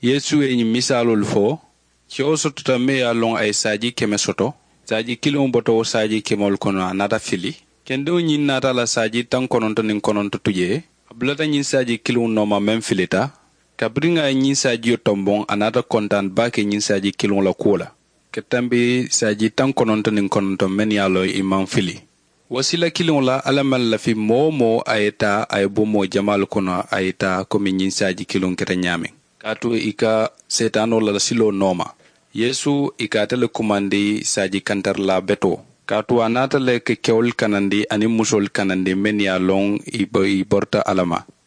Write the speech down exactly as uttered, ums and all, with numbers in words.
Yesu e misalul fo kyo soto ta me ya long ay saji keme soto saji kilon boto saji kemol kono anata fili kendo nyin nata la saji tan kononto nin kononto tuje blata nyin saji kilon no ma mem filita kabringa nyin saji tombon anata kontan bake nyin saji kilon la kola ketambe saji tan kononto nin kononto men ya lo imam fili wasila kilon la alamal la fi momo ayeta ay bomo jamal kono ayeta komi nyin saji kilon keta nyame katu ika setano la silo noma Yesu ika tele kumandi saji kantar la beto katu anata le ke keol kanandi ani musol kanandi men ya long ibo iborta alama